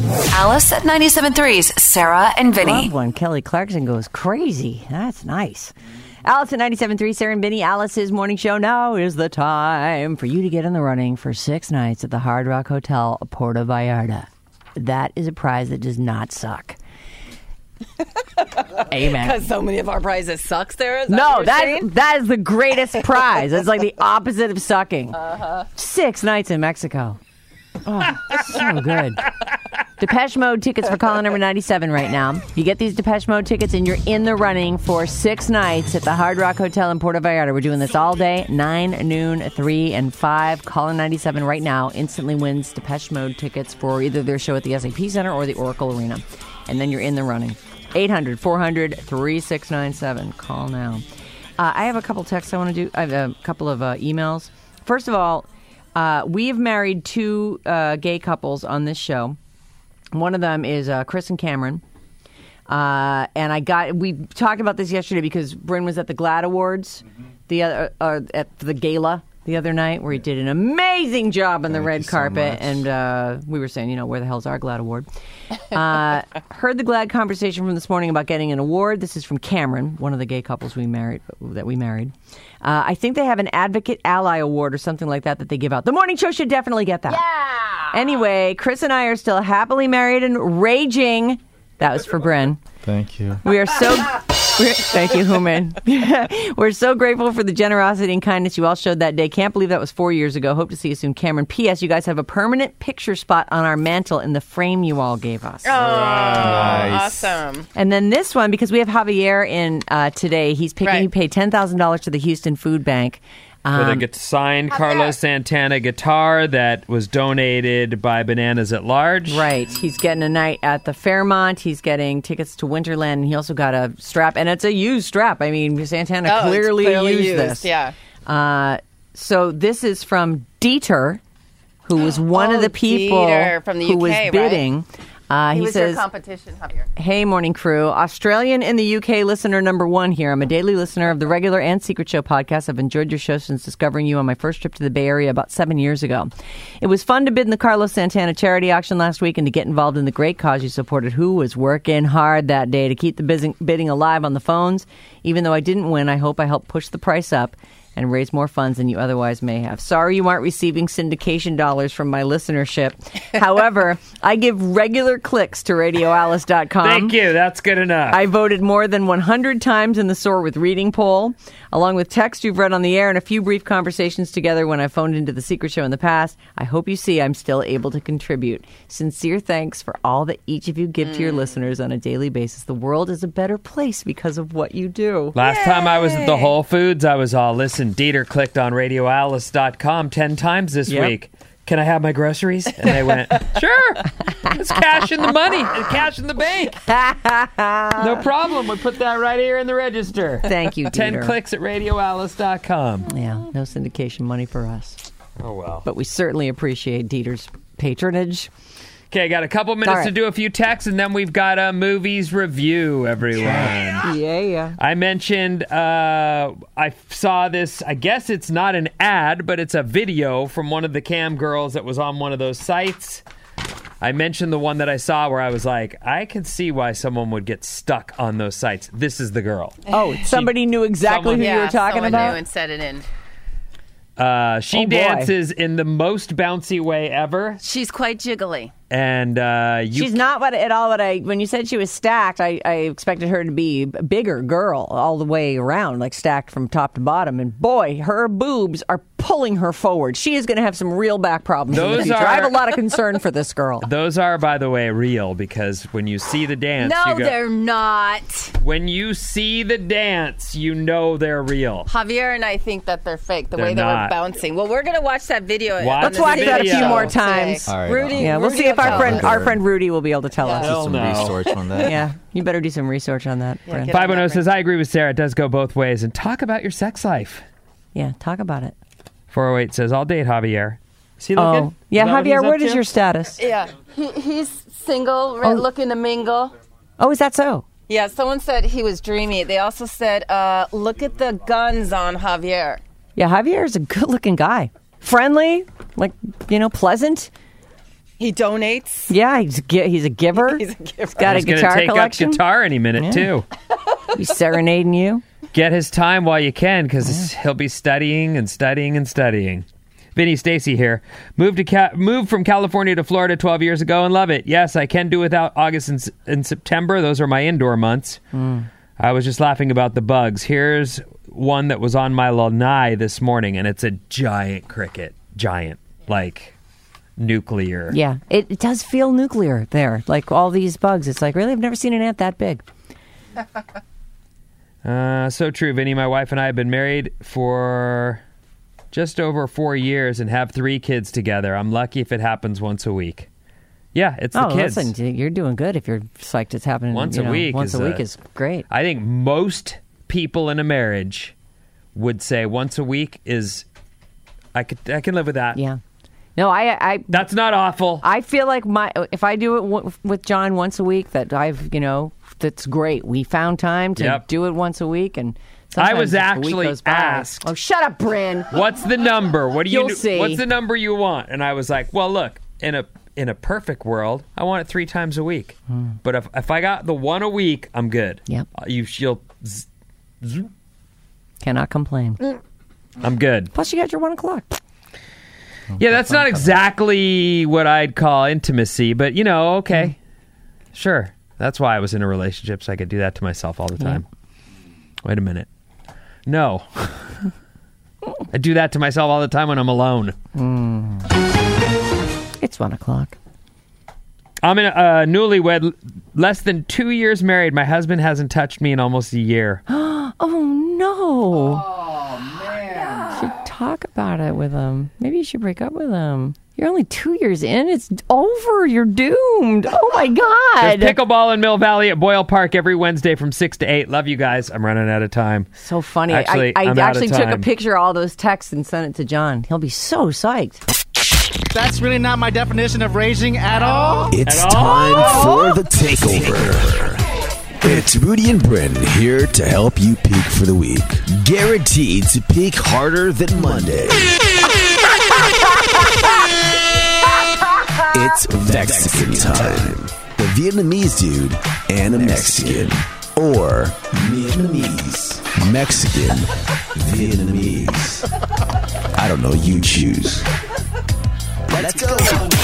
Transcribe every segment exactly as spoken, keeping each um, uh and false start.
Alice at ninety-seven point three's Sarah and Vinny. Love when Kelly Clarkson goes crazy. That's nice. Alice at ninety-seven point three, Sarah and Vinny, Alice's morning show. Now is the time for you to get in the running for six nights at the Hard Rock Hotel, Puerto Vallarta. That is a prize that does not suck. Amen. Because so many of our prizes sucks there? Is that no, that, that is the greatest prize. It's like the opposite of sucking. Uh-huh. Six nights in Mexico. Oh, so good. Depeche Mode tickets for caller number ninety-seven right now. You get these Depeche Mode tickets and you're in the running for six nights at the Hard Rock Hotel in Puerto Vallarta. We're doing this all day, nine, noon, three, and five. Caller ninety-seven right now instantly wins Depeche Mode tickets for either their show at the S A P Center or the Oracle Arena. And then you're in the running. eight hundred, four hundred, thirty-six ninety-seven. Call now. Uh, I have a couple texts I want to do. I have a couple of uh, emails. First of all, uh, we have married two uh, gay couples on this show. One of them is uh, Chris and Cameron. Uh, and I got, we talked about this yesterday because Bryn was at the GLAAD Awards, mm-hmm. the other, uh, at the gala the other night, where he did an amazing job on the Thank red carpet. So and uh, we were saying, you know, where the hell's our GLAAD Award? Uh, heard the GLAAD conversation from this morning about getting an award. This is from Cameron, one of the gay couples we married, that we married. Uh, I think they have an Advocate Ally Award or something like that that they give out. The morning show should definitely get that. Yeah. Anyway, Chris and I are still happily married and raging. That was for Bryn. Thank you. We are so... We're, thank you, Human. We're so grateful for the generosity and kindness you all showed that day. Can't believe that was four years ago. Hope to see you soon. Cameron, P S. You guys have a permanent picture spot on our mantle in the frame you all gave us. Oh, nice. Awesome. And then this one, because we have Javier in uh, today, he's picking, right. he paid ten thousand dollars to the Houston Food Bank. Um, For the get- signed Carlos Santana guitar that was donated by Bananas at Large. Right. He's getting a night at the Fairmont. He's getting tickets to Winterland. And he also got a strap. And it's a used strap. I mean, Santana oh, clearly, clearly used, used this. Yeah. Uh, so this is from Dieter, who was one oh, of the people Dieter from the who U K, was bidding. Right? Uh, he, he was says, your competition, Javier. Hey, morning crew. Australian in the U K listener number one here. I'm a daily listener of the regular and Secret Show podcast. I've enjoyed your show since discovering you on my first trip to the Bay Area about seven years ago. It was fun to bid in the Carlos Santana charity auction last week and to get involved in the great cause you supported. Who was working hard that day to keep the bidding alive on the phones? Even though I didn't win, I hope I helped push the price up and raise more funds than you otherwise may have. Sorry you aren't receiving syndication dollars from my listenership. However, I give regular clicks to radio alice dot com. Thank you. That's good enough. I voted more than one hundred times in the Soar with Reading poll, along with text you've read on the air and a few brief conversations together when I phoned into the Secret Show in the past. I hope you see I'm still able to contribute. Sincere thanks for all that each of you give mm. to your listeners on a daily basis. The world is a better place because of what you do. Last Yay. time I was at the Whole Foods, I was all, listen, Dieter clicked on radio alice dot com ten times this yep. week. Can I have my groceries? And they went, sure. It's cash in the money. It's cash in the bank. No problem. We put that right here in the register. Thank you, Dieter. Ten clicks at radio alice dot com. Yeah, no syndication money for us. Oh, well. But we certainly appreciate Dieter's patronage. Okay, got a couple minutes right. to do a few texts, and then we've got a movies review, everyone. Yeah, yeah. I mentioned uh, I saw this, I guess it's not an ad, but it's a video from one of the cam girls that was on one of those sites. I mentioned the one that I saw where I was like, I can see why someone would get stuck on those sites. This is the girl. Oh, somebody knew exactly someone, who yeah, you were talking someone about? knew and set it in. Uh, she Oh, boy. dances in the most bouncy way ever. She's quite jiggly. And uh, you She's not what at all what I, when you said she was stacked, I, I expected her to be a bigger girl all the way around, like stacked from top to bottom. And boy, her boobs are pulling her forward. She is going to have some real back problems in the Those future. are- I have a lot of concern for this girl. Those are, by the way, real, because when you see the dance, No, you go, they're not. when you see the dance, you know they're real. Javier and I think that they're fake, the They're way they not. were bouncing. Well, we're going to watch that video. Watch on Let's the watch video that a few show more today. times. All right, Rudy, Yeah, we'll Rudy see if will our tell friend us. our friend Rudy will be able to tell Yeah. us. Do Hell some no. research on that. Yeah, you better do some research on that, Yeah, friend. get five one zero on that, says, I agree with Sarah. It does go both ways. And talk about your sex life. Yeah, talk about it. four oh eight says, I'll date Javier. Is he looking? Oh, yeah, Is that what he's Javier, up what is to? your status? Yeah, he, he's single, re- Oh. looking to mingle. Oh, is that so? Yeah, someone said he was dreamy. They also said, uh, look at the guns on Javier. Yeah, Javier is a good-looking guy. Friendly, like, you know, pleasant. He donates. Yeah, he's a, gi- he's a giver. He's a giver. He's got He's a going to guitar take collection. up guitar any minute, Yeah. too. He's serenading you. Get his time while you can, because he'll be studying and studying and studying. Vinny Stacy here. Moved to Ca- moved from California to Florida twelve years ago and love it. Yes, I can do without August and, S- and September. Those are my indoor months. Mm. I was just laughing about the bugs. Here's one that was on my lanai this morning, and it's a giant cricket. Giant. Like nuclear. Yeah, it, it does feel nuclear there. Like all these bugs. It's like, really? I've never seen an ant that big. Uh, so true, Vinny. My wife and I have been married for just over four years and have three kids together. I'm lucky if it happens once a week. Yeah, it's the Oh, kids. listen, you're doing good if you're psyched it's happening. Once you a know, week Once is a week a- is great. I think most people in a marriage would say once a week is. I could. I can live with that. Yeah. No, I, I, That's not awful. I feel like my if I do it w- with John once a week, that I've you know that's great. We found time to Yep. do it once a week, and I was sometimes a week actually goes by. asked- Oh, shut up, Bryn. What's the number? What do you? You'll see. What's the number you want? And I was like, well, look, in a in a perfect world, I want it three times a week. But if if I got the one a week, I'm good. Yep. Uh, You she'll. z- Cannot complain. I'm good. Plus, you got your one o'clock. Yeah, that's not exactly what I'd call intimacy, but you know, okay, sure. That's why I was in a relationship, so I could do that to myself all the time. Wait a minute. No. I do that to myself all the time when I'm alone. It's one o'clock. I'm in a uh, newlywed, less than two years married. My husband hasn't touched me in almost a year. Oh no! Oh man! You should talk about it with him. Maybe you should break up with him. You're only two years in. It's over. You're doomed. Oh my god! There's pickleball in Mill Valley at Boyle Park every Wednesday from six to eight. Love you guys. I'm running out of time. So funny. Actually, I, I I'm out of actually took a time. picture of all those texts and sent it to John. He'll be so psyched. That's really not my definition of raging at all. It's At time all? for the takeover. It's Rudy and Bryn here to help you peak for the week. Guaranteed to peak harder than Monday. It's Mexican time. The Vietnamese dude and a Mexican. Or Vietnamese. Mexican. Vietnamese. I don't know, you choose. Let's go.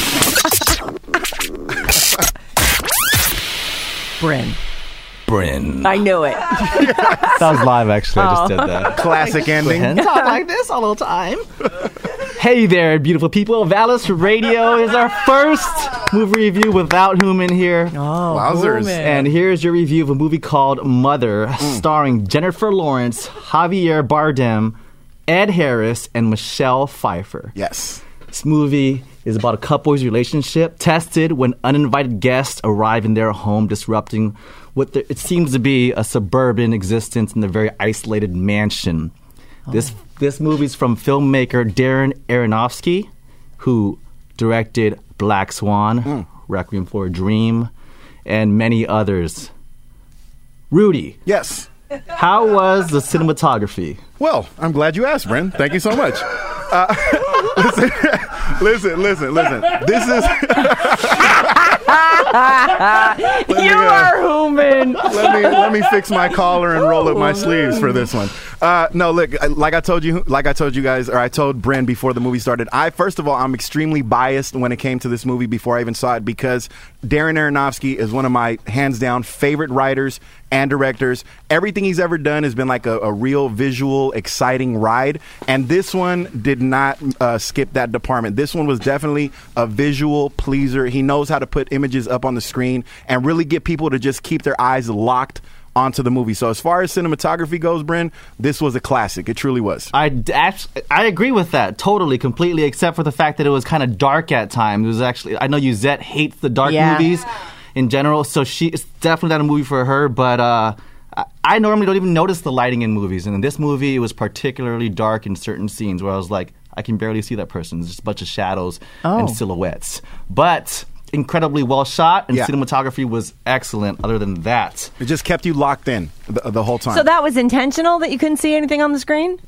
Bryn. Bryn. I knew it. That was live, actually. I just did that. Classic ending. Talk like this all the time. Hey there, beautiful people. Valis Radio is our first movie review without Human here. Oh, Wowzers. booming. And here's your review of a movie called Mother, starring Jennifer Lawrence, Javier Bardem, Ed Harris, and Michelle Pfeiffer. Yes. This movie is about a couple's relationship tested when uninvited guests arrive in their home, disrupting what the, it seems to be a suburban existence in a very isolated mansion. This this movie's from filmmaker Darren Aronofsky, who directed Black Swan, Requiem for a Dream, and many others. Rudy, Yes. how was the cinematography? Well, I'm glad you asked, Bryn. Thank you so much. Uh, listen, listen, listen, listen. This is. Let me, You uh, are human. let me let me fix my collar and roll up my sleeves for this one. Uh, no, look, I- like I told you, like I told you guys, or I told Bryn before the movie started. I first of all, I'm extremely biased when it came to this movie before I even saw it because Darren Aronofsky is one of my hands down favorite writers and directors. Everything he's ever done has been like a, a real visual, exciting ride, and this one did not uh, skip that department. This one was definitely a visual pleaser. He knows how to put images up on the screen and really get people to just keep their eyes locked onto the movie. So as far as cinematography goes, Bryn, this was a classic. It truly was. I, d- act- I agree with that totally, completely, except for the fact that it was kind of dark at times. It was actually, I know Yuzette hates the dark Yeah. movies in general, so she it's definitely not a movie for her, but uh, I, I normally don't even notice the lighting in movies, and in this movie, it was particularly dark in certain scenes where I was like, I can barely see that person. It's just a bunch of shadows Oh. and silhouettes. But incredibly well shot, and Yeah. cinematography was excellent other than that. It just kept you locked in the, the whole time. So that was intentional that you couldn't see anything on the screen?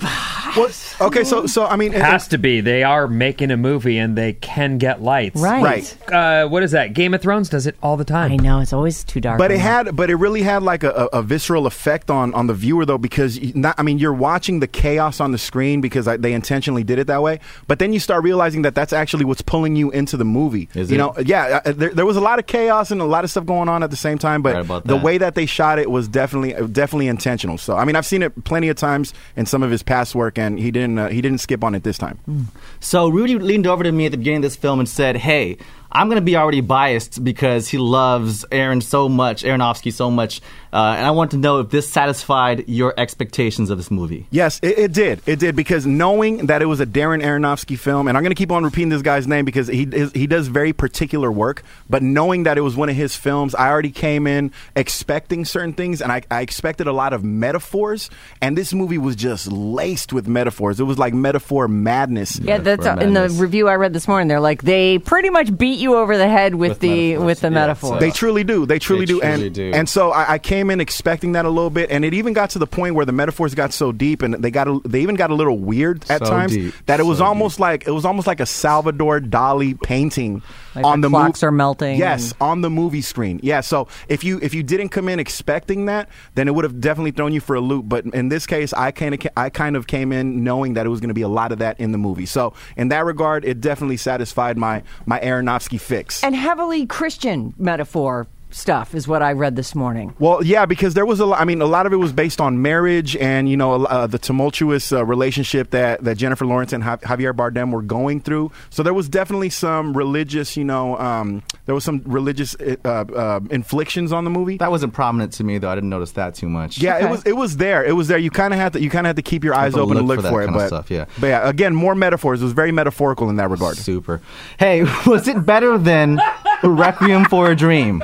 Well, okay, so so I mean, it Has to be. They are making a movie and they can get lights. Right. Right. Uh, what is that? Game of Thrones does it all the time. I know it's always too dark. But in it there. had, but it really had like a, a, a visceral effect on, on the viewer though, because you- not, I mean, you're watching the chaos on the screen because I, they intentionally did it that way. But then you start realizing that that's actually what's pulling you into the movie. Is you it? know, yeah, uh, there, there was a lot of chaos and a lot of stuff going on at the same time. But Right about the that. way that they shot it was definitely definitely intentional. So I mean, I've seen it plenty of times in some of his past work, and he didn't uh, he didn't skip on it this time. So Rudy leaned over to me at the beginning of this film and said, "Hey, I'm going to be already biased because he loves Aaron so much, Aronofsky so much, uh, and I want to know if this satisfied your expectations of this movie." Yes, it, it did. It did because knowing that it was a Darren Aronofsky film, and I'm going to keep on repeating this guy's name because he is, he does very particular work. But knowing that it was one of his films, I already came in expecting certain things, and I, I expected a lot of metaphors. And this movie was just laced with metaphors. It was like metaphor madness. Yeah, that's Metaphor in the madness. review I read this morning. They're like they pretty much beat you over the head with, With the metaphors. with the Yeah, metaphors. so- They truly do. They truly They do. truly and do. and so I, I came in expecting that a little bit, and it even got to the point where the metaphors got so deep, and they got a, they even got a little weird at So times deep. that it was So almost like it was almost like a Salvador Dali painting Like on the the clocks mov- are melting Yes, and- on the movie screen. Yeah. So if you if you didn't come in expecting that, then it would have definitely thrown you for a loop. But in this case, I kind of I kind of came in knowing that it was going to be a lot of that in the movie. So in that regard, it definitely satisfied my my Aronofsky fix. and heavily Christian metaphor stuff is what I read this morning. Well, yeah, because there was a lot. I mean, a lot of it was based on marriage and you know uh, the tumultuous uh, relationship that, that Jennifer Lawrence and Jav- Javier Bardem were going through. So there was definitely some religious, you know, um, there was some religious uh, uh, inflictions on the movie. That wasn't prominent to me, though. I didn't notice that too much. Yeah, Okay. it was. It was there. It was there. You kind of had to. You kind of had to keep your eyes to open and look look for for, that it. kind of But stuff, yeah. But yeah, again, more metaphors. It was very metaphorical in that regard. Super. Hey, was it better than Requiem for a Dream?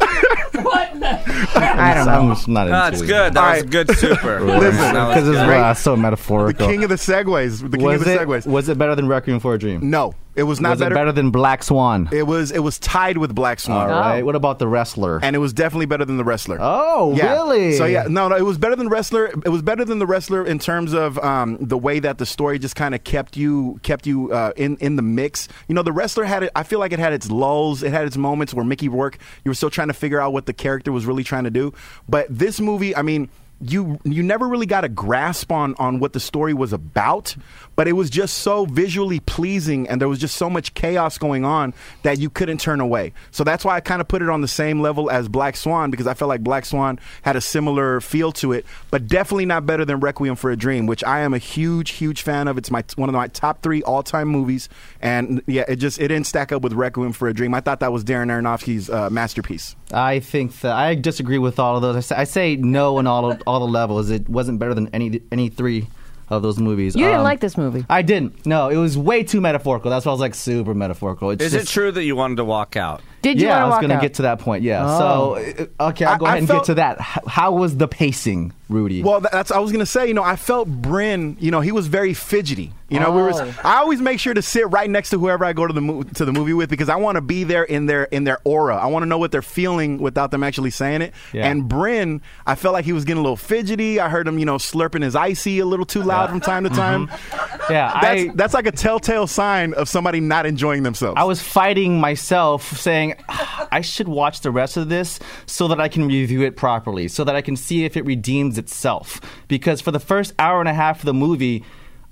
I don't know. I'm just not into That's it. good. That All was a right. good super. Listen, That was Because it's good. uh, so The metaphorical. king of the segues. The king was of the it, segues. was it better than Requiem for a Dream? No, it was not was better. it better than Black Swan? It was. It was tied with Black Swan. All right. What about The Wrestler? And it was definitely better than The Wrestler. oh, Yeah. really? So yeah, no, no, it was better than Wrestler. It was better than The Wrestler in terms of um, the way that the story just kind of kept you kept you uh, in in the mix. You know, The Wrestler had it. I feel like it had its lulls. It had its moments where Mickey Rourke, you were still trying to figure out what the character was really trying to do. But this movie, I mean. You you never really got a grasp on, on what the story was about, but it was just so visually pleasing, and there was just so much chaos going on that you couldn't turn away. So that's why I kind of put it on the same level as Black Swan, because I felt like Black Swan had a similar feel to it, but definitely not better than Requiem for a Dream, which I am a huge, huge fan of. It's my one of my top three all time movies, and yeah, it just it didn't stack up with Requiem for a Dream. I thought that was Darren Aronofsky's uh, masterpiece. I think that I disagree with all of those. I say, I say no on all of, all the levels. It wasn't better than any any three of those movies. You didn't Um, like this movie. I didn't. No, it was way too metaphorical. That's why I was like super metaphorical. It's Is it just- true that you wanted to walk out? Did you Yeah, I want was to going to walk get out? to that point. Yeah. Oh. So uh, okay, I'll go I- I ahead and felt- get to that. How, how was the pacing, Rudy? Well, that's I was gonna say. You know, I felt Bryn. You know, he was very fidgety. You know, we were. Oh. I always make sure to sit right next to whoever I go to the mo- to the movie with because I want to be there in their in their aura. I want to know what they're feeling without them actually saying it. Yeah. And Bryn, I felt like he was getting a little fidgety. I heard him, you know, slurping his icy a little too loud from time to time. yeah, That's I that's like a telltale sign of somebody not enjoying themselves. I was fighting myself, saying "Ah, I should watch the rest of this so that I can review it properly, so that I can see if it redeems itself. Because for the first hour and a half of the movie,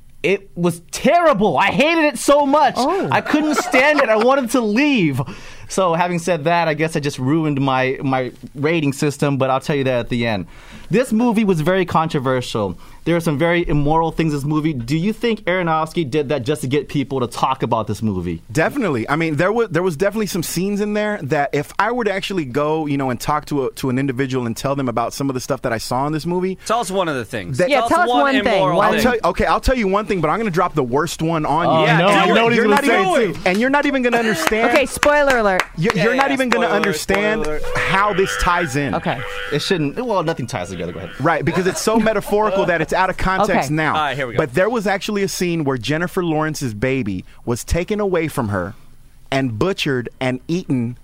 it was terrible. I hated it so much. I couldn't stand it. I wanted to leave. So having said that, I guess I just ruined my, my rating system, but I'll tell you that at the end. This movie was very controversial. There are some very immoral things in this movie. Do you think Aronofsky did that just to get people to talk about this movie? Definitely. I mean, there was there was definitely some scenes in there that if I were to actually go, you know, and talk to a, to an individual and tell them about some of the stuff that I saw in this movie. Tell us one of the things. That- Yeah, tell us one thing. immoral One I'll thing. tell you, okay, I'll tell you one thing, but I'm going to drop the worst one on Oh, you. Yeah, no, do I it. know what he's you're going not to say, even, too. and you're not even going to understand. Okay, spoiler alert. You're, Yeah, you're not yeah, even going to spoiler, understand spoiler. how this ties in. Okay. It shouldn't. Well, nothing ties together. Go ahead. Right, because it's so metaphorical that it's out of context Okay. now. All right, here we go. But there was actually a scene where Jennifer Lawrence's baby was taken away from her and butchered and eaten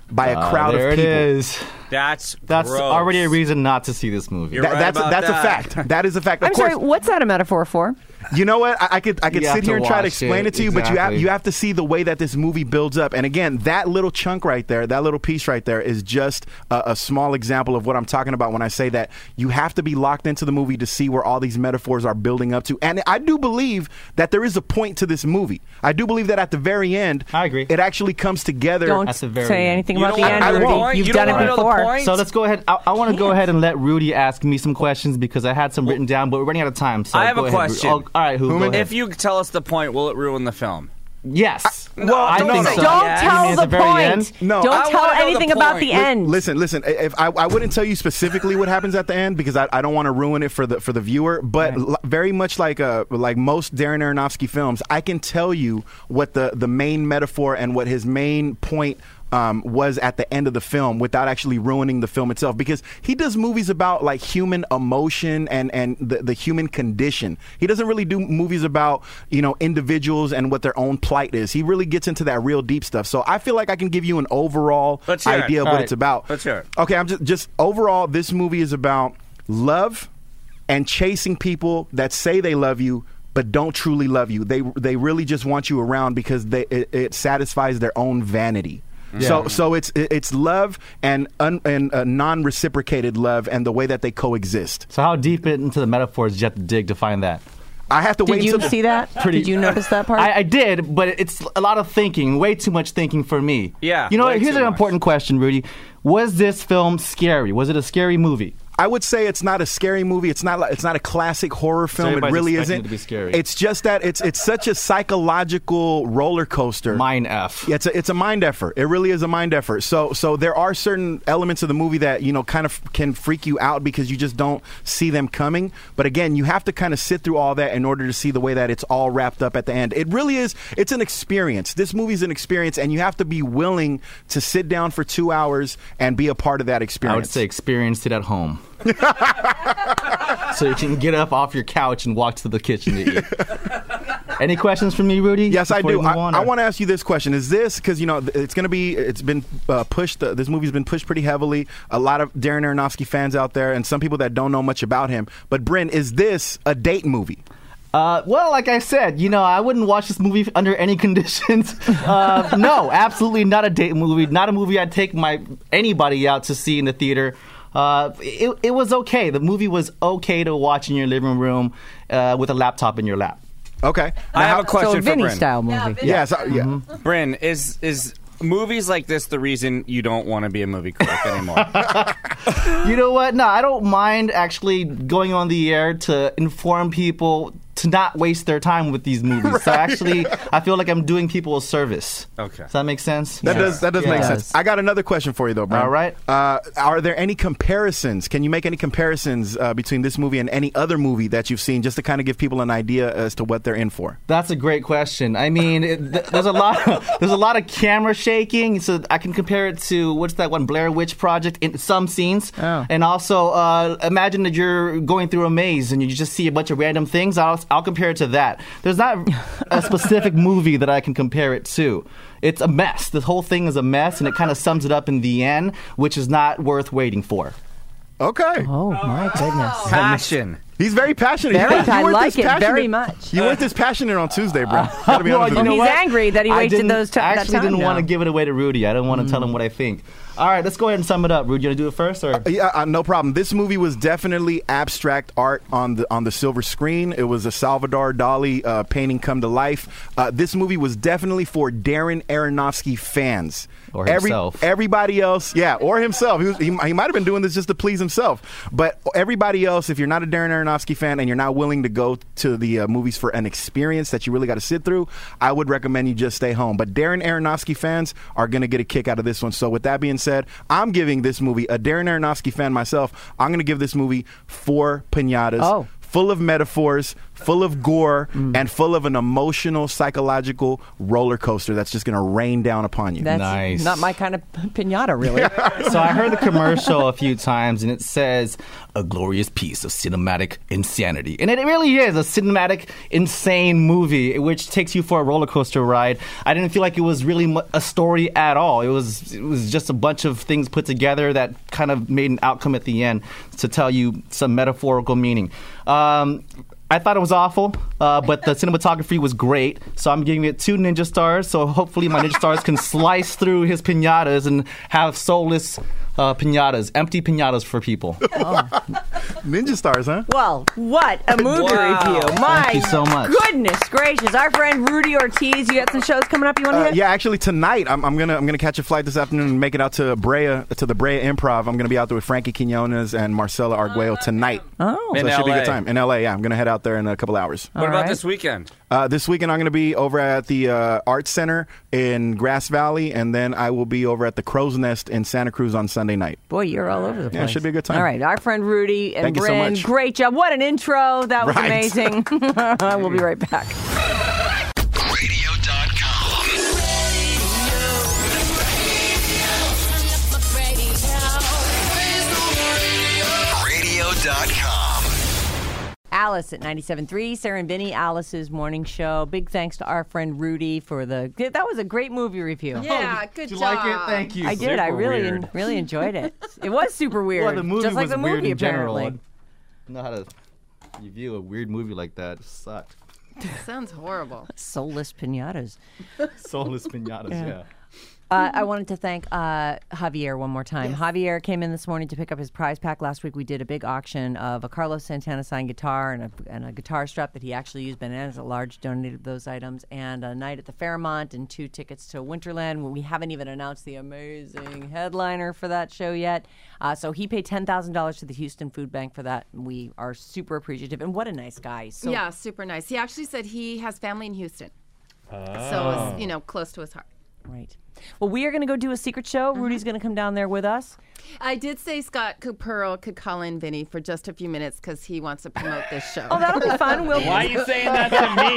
by a Uh, crowd there of people. it is. That's That's gross. already a reason not to see this movie. You're That- right that's about that's that. a fact. That is a fact. Of I'm course, sorry, what's that a metaphor for? you know what? I, I could I could You have sit to here and try to watch explain it. it, to you, but you have Exactly. you have to see the way that this movie builds up. And again, that little chunk right there, that little piece right there, is just a, a small example of what I'm talking about when I say that you have to be locked into the movie to see where all these metaphors are building up to. And I do believe that there is a point to this movie. I do believe that at the very end, I agree. it actually comes together. Don't At the very say end. anything You about don't the wanna end, know the Rudy. point? You've You done don't it wanna know the before. point? So let's go ahead. I, I want to go ahead and let Rudy ask me some questions because I had some written down, but we're running out of time. So I have go a ahead, Rudy. question. Oh, all right, who? Go ahead. If you tell us the point, will it ruin the film? yes. well, I no, think no. so. Don't Yeah. tell You mean at the the very point. end? No, Don't I tell wanna know the anything about point. the Li- end. Listen, listen. If I, I wouldn't tell you specifically what happens at the end because I, I don't want to ruin it for the for the viewer. But l- very much like uh like most Darren Aronofsky films, I can tell you what the the main metaphor and what his main point um, was at the end of the film without actually ruining the film itself, because he does movies about like human emotion and and the, the human condition. He doesn't really do movies about, you know, individuals and what their own plight is. He really gets into that real deep stuff. So I feel like I can give you an overall Let's hear it. idea of All what right. it's about. Let's hear it. Okay, I'm just just overall, this movie is about love and chasing people that say they love you but don't truly love you. They they really just want you around because they it, it satisfies their own vanity. So so it's it's love and un, and uh, non-reciprocated love and the way that they coexist. So how deep into the metaphors did you have to dig to find that? I have to wait Did you until see that? Pretty- Did you notice that part? I, I did, but it's a lot of thinking, way too much thinking for me. Yeah, You know way what? Here's too an much. important question, Rudy. Was this film scary? Was it a scary movie? I would say it's not a scary movie. It's not like, it's not a classic horror film. It everybody's really expecting isn't. it to be scary. It's just that it's it's such a psychological roller coaster. Mine F. Yeah, it's a, it's a mind effort. It really is a mind effort. So so there are certain elements of the movie that, you know, kind of can freak you out because you just don't see them coming. But again, you have to kind of sit through all that in order to see the way that it's all wrapped up at the end. It really is. It's an experience. This movie is an experience, and you have to be willing to sit down for two hours and be a part of that experience. I would say experience it at home. So you can get up off your couch and walk to the kitchen to eat. Any questions for me, Rudy? Yes, I before do. we move I, on, I or- want to ask you this question: is this because, you know, it's going to be? It's been uh, pushed. Uh, this movie's been pushed pretty heavily. A lot of Darren Aronofsky fans out there, and some people that don't know much about him. But Bryn, is this a date movie? Uh, well, like I said, you know, I wouldn't watch this movie under any conditions. Uh, no, absolutely not a date movie. Not a movie I'd take my anybody out to see in the theater. Uh, it, it was okay. The movie was okay to watch in your living room uh, with a laptop in your lap. Okay. I have a so question a for Vinny Bryn. style movie. Yeah. so- yeah. Mm-hmm. Bryn, is is movies like this the reason you don't want to be a movie critic anymore? You know what? No, I don't mind actually going on the air to inform people to not waste their time with these movies. So actually, I feel like I'm doing people a service. Okay. Does that make sense? That does that does Yeah. make It sense. does. I got another question for you though, Bryn. All right. Uh, are there any comparisons? Can you make any comparisons uh, between this movie and any other movie that you've seen, just to kind of give people an idea as to what they're in for? That's a great question. I mean, it, th- there's a lot. There's a lot of camera shaking, so I can compare it to what's that one Blair Witch Project in some scenes. Oh. And also, uh, imagine that you're going through a maze and you just see a bunch of random things. I'll I'll compare it to that. There's not a specific movie that I can compare it to. It's a mess. The whole thing is a mess, and it kind of sums it up in the end, which is not worth waiting for. Okay. Oh my goodness. Passion. He's very passionate. Very- You weren't- you I weren't like this it very passionate- much. You weren't this passionate on Tuesday, bro. Gotta be Well, honest you with know you. He's what? angry that he I wasted didn't- those ti- I that actually time didn't want to now. give it away to Rudy. I didn't want to tell him what I think. All right, let's go ahead and sum it up. Rudy, you want to do it first, or? Yeah, uh, no problem. This movie was definitely abstract art on the on the silver screen. It was a Salvador Dali uh, painting come to life. Uh, this movie was definitely for Darren Aronofsky fans. Or Every, himself. everybody else, yeah, or himself. He, was, he, he might have been doing this just to please himself. But everybody else, if you're not a Darren Aronofsky fan and you're not willing to go to the uh, movies for an experience that you really got to sit through, I would recommend you just stay home. But Darren Aronofsky fans are going to get a kick out of this one. So with that being said, I'm giving this movie, a Darren Aronofsky fan myself, I'm going to give this movie four pinatas. Oh. Full of metaphors, full of gore, mm. and full of an emotional, psychological roller coaster that's just going to rain down upon you. That's nice. Not my kind of pinata, really. So I heard the commercial a few times, and it says, a glorious piece of cinematic insanity. And it really is a cinematic, insane movie, which takes you for a roller coaster ride. I didn't feel like it was really a story at all. It was it was just a bunch of things put together that kind of made an outcome at the end to tell you some metaphorical meaning. Um, I thought it was awful, uh, but the cinematography was great, so I'm giving it two ninja stars, so hopefully my ninja stars can slice through his piñatas and have soulless uh, piñatas, empty piñatas for people. Oh. Ninja stars, huh? Well, what a movie Wow. review. My Thank you so much. goodness gracious. Our friend Rudy Ortiz, you got some shows coming up you want to Uh, hit? yeah, actually tonight I'm, I'm gonna I'm gonna catch a flight this afternoon and make it out to Brea to the Brea Improv. I'm gonna be out there with Frankie Quinones and Marcela Arguello tonight. Oh. So In it should be a L A. good time in L A. Yeah, I'm gonna head out there in a couple hours. What All about right. this weekend? Uh, this weekend I'm gonna be over at the uh, Arts Center in Grass Valley, and then I will be over at the Crow's Nest in Santa Cruz on Sunday night. Boy, you're all over the place. Yeah, it should be a good time. All right, our friend Rudy and Thank you so Bryn, much. great job. What an intro. That was Right. amazing. We'll be right back. radio dot com. radio dot com. Alice at ninety-seven point three, Sarah and Vinny, Alice's morning show. Big thanks to our friend Rudy for the. That was a great movie review. Yeah, good Did you job. like it? Thank you. I did. I Super really, weird. really enjoyed it. It was super weird. Well, the movie just like was the weird movie, in general. apparently. I don't know how to review a weird movie like that. It sucked. Sounds horrible. Soulless pinatas. Soulless piñatas, yeah. Uh, I wanted to thank uh, Javier one more time. Javier came in this morning to pick up his prize pack. Last week we did a big auction of a Carlos Santana signed guitar and a, and a guitar strap that he actually used. Bananas at Large donated those items. And a night at the Fairmont and two tickets to Winterland. We haven't even announced the amazing headliner for that show yet. Uh, so he paid ten thousand dollars to the Houston Food Bank for that. We are super appreciative. And what a nice guy. So Yeah, super nice. He actually said he has family in Houston. So it's, you know, close to his heart. Right. Well, we are going to go do a secret show. Mm-hmm. Rudy's going to come down there with us. I did say Scott Pearl could call in Vinny for just a few minutes because he wants to promote this show. Oh, that'll be fun. We'll Why are you saying that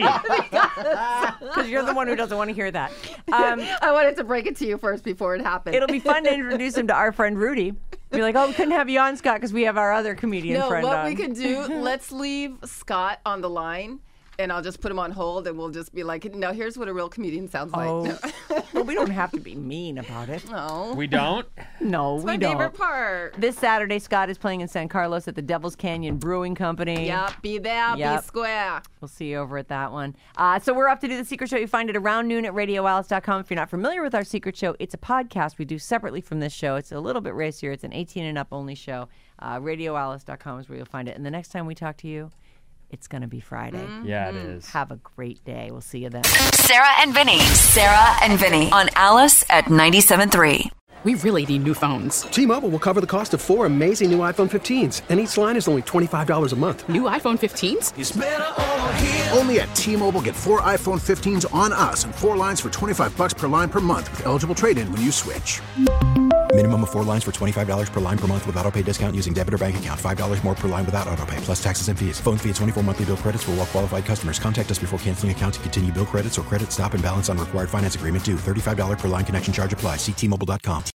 to me? Because you're the one who doesn't want to hear that. Um, I wanted to break it to you first before it happened. it'll be fun to introduce him to our friend Rudy. Be like, oh, we couldn't have you on, Scott, because we have our other comedian no, friend what on. we could do, let's leave Scott on the line. And I'll just put him on hold, and we'll just be like, "Now, here's what a real comedian sounds like." Oh. No. Well, we don't have to be mean about it. No. We don't? No, It's we my don't. favorite part. This Saturday, Scott is playing in San Carlos at the Devil's Canyon Brewing Company. Yep, be there, Yep. be square. We'll see you over at that one. Uh, so we're up to do the secret show. You find it around noon at radio alice dot com. If you're not familiar with our secret show, it's a podcast we do separately from this show. It's a little bit racier. It's an eighteen and up only show. Uh, radio alice dot com is where you'll find it. And the next time we talk to you, it's going to be Friday. Yeah, it is. Have a great day. We'll see you then. Sarah and Vinny. Sarah and Vinny on Alice at ninety-seven point three. We really need new phones. T-Mobile will cover the cost of four amazing new iPhone fifteens, and each line is only twenty-five dollars a month. New iPhone fifteens? Only at T-Mobile, get four iPhone fifteens on us and four lines for twenty-five bucks per line per month with eligible trade-in when you switch. Minimum of four lines for twenty-five dollars per line per month with autopay discount using debit or bank account. five dollars more per line without autopay, plus taxes and fees. Phone fee at twenty-four monthly bill credits for well-qualified customers. Contact us before canceling account to continue bill credits or credit stop and balance on required finance agreement due. thirty-five dollars per line connection charge applies. See T Mobile dot com.